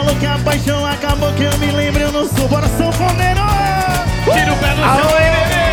falou que a paixão acabou, que eu me lembro, eu não sou. Bora, sanfoneiro! Tira o pé do chão aí, bebê!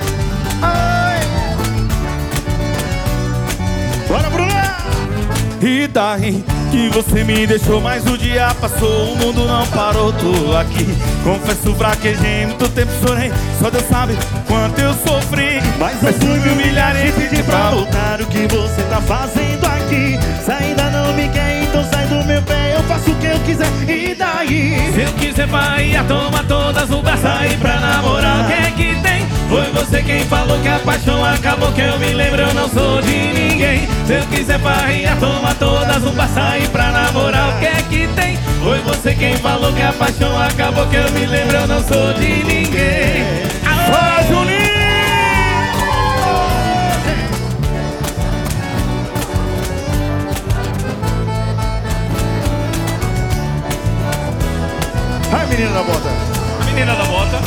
Bora, Bruna! E daí que você me deixou, mas o dia passou, o mundo não parou, tô aqui. Confesso, fraquejei, muito tempo chorei, só Deus sabe quanto eu sofri. Mas eu fui me humilhar e pedir pra voltar. O que você tá fazendo aqui? Se ainda não me quer, então sai do meu pé, eu faço o que eu quiser, e daí? Se eu quiser Bahia, toma todas o bar, sair pra namorar, o que é que tem? Foi você quem falou que a paixão acabou, que eu me lembro, eu não sou de ninguém. Se eu quiser Bahia, toma todas o bar, sair pra namorar, o que é que tem? Foi você quem falou que a paixão acabou, que eu me lembro, eu não sou de ninguém. Fala, Juninho! Ai, menina da bota! Menina da bota.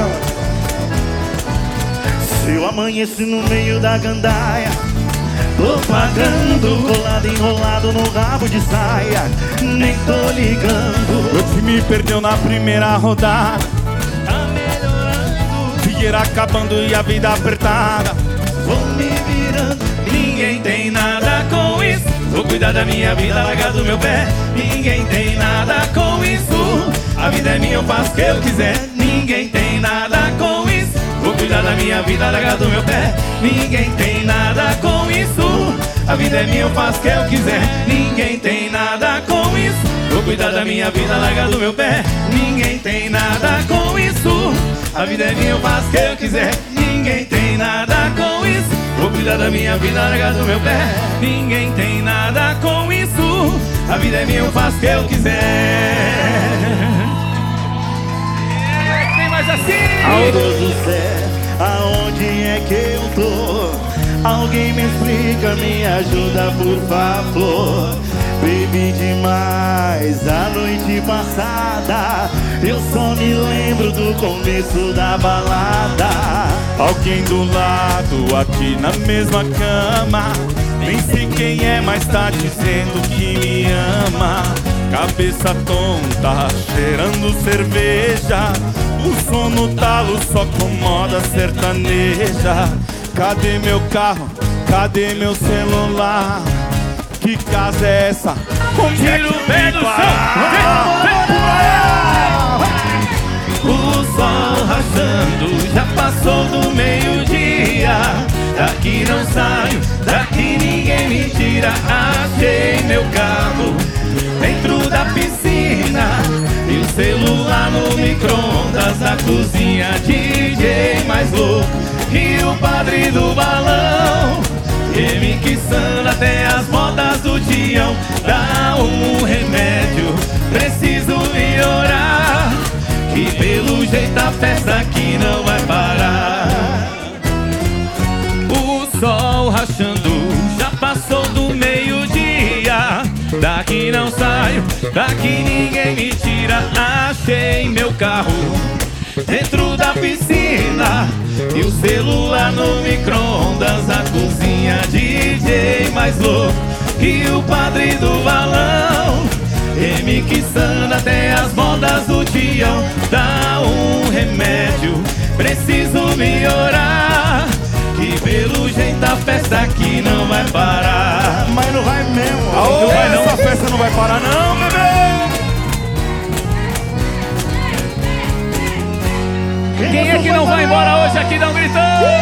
Se eu amanheci no meio da gandaia, tô pagando, colado, enrolado no rabo de saia, nem tô ligando. Meu time perdeu na primeira rodada, Tá melhorando, dinheiro acabando e a vida apertada. vou me virando. Ninguém tem nada com isso. Vou cuidar da minha vida, largar do meu pé. Ninguém tem nada com isso. A vida é minha, eu faço o que eu quiser. Ninguém tem nada com isso. Vou cuidar da minha vida, largar do meu pé. Ninguém tem nada com isso. A vida é minha, eu faço o que eu quiser. Ninguém tem nada com isso. Vou cuidar da minha vida, largar do meu pé. Ninguém tem nada com isso. A vida é minha, eu faço o que eu quiser. Ninguém tem nada com isso. Vou cuidar da minha vida, largar do meu pé. Ninguém tem nada com isso. A vida é minha, eu faço o que eu quiser. Tem mais assim. Meu Deus do céu, aonde é que eu tô? Alguém me explica, me ajuda por favor. Bebi demais a noite passada, eu só me lembro do começo da balada. Alguém do lado, aqui na mesma cama, nem sei quem é, mas tá dizendo que me ama. Cabeça tonta, cheirando cerveja, o som no talo só com moda sertaneja. Cadê meu carro? Cadê meu celular? Que casa é essa? Onde é Tira o que pé do chão. O sol rachando, já passou do meio-dia. Daqui não saio, daqui ninguém me tira. Achei meu carro dentro da piscina e o celular no micro-ondas, a cozinha. DJ mais louco e o padre do balão, remixando até as modas do Tião. Dá um remédio, preciso melhorar, que pelo jeito a festa aqui não vai parar. O sol rachando, já passou do meio-dia. Daqui não saio, daqui ninguém me tira. Achei meu carro dentro da piscina e o celular no micro-ondas, a cozinha. DJ mais louco e o padre do balão, remixando até as modas do Tião. Dá um remédio, preciso melhorar, que pelo jeito a festa aqui não vai parar. Mas não vai mesmo. Aô, Não vai não. essa festa não vai parar não, bebê! Quem é que não vai embora hoje aqui? Dá um gritão!